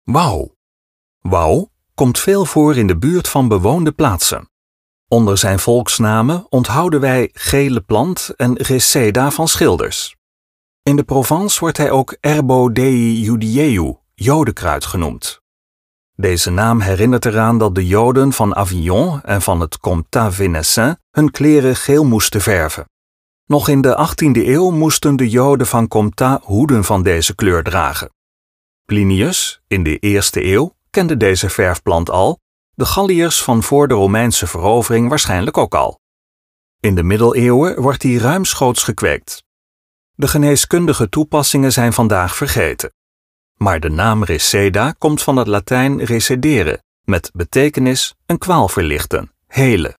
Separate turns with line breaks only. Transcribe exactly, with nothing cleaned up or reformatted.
Wauw. Wauw komt veel voor in de buurt van bewoonde plaatsen. Onder zijn volksnamen onthouden wij gele plant en reseda van schilders. In de Provence wordt hij ook Erbo dei Judieu, jodenkruid genoemd. Deze naam herinnert eraan dat de Joden van Avignon en van het Comtat Venaissin hun kleren geel moesten verven. Nog in de achttiende eeuw moesten de Joden van Comtat hoeden van deze kleur dragen. Plinius, in de eerste eeuw, kende deze verfplant al, de Galliërs van voor de Romeinse verovering waarschijnlijk ook al. In de middeleeuwen wordt die ruimschoots gekweekt. De geneeskundige toepassingen zijn vandaag vergeten. Maar de naam reseda komt van het Latijn recedere, met betekenis een kwaal verlichten, helen.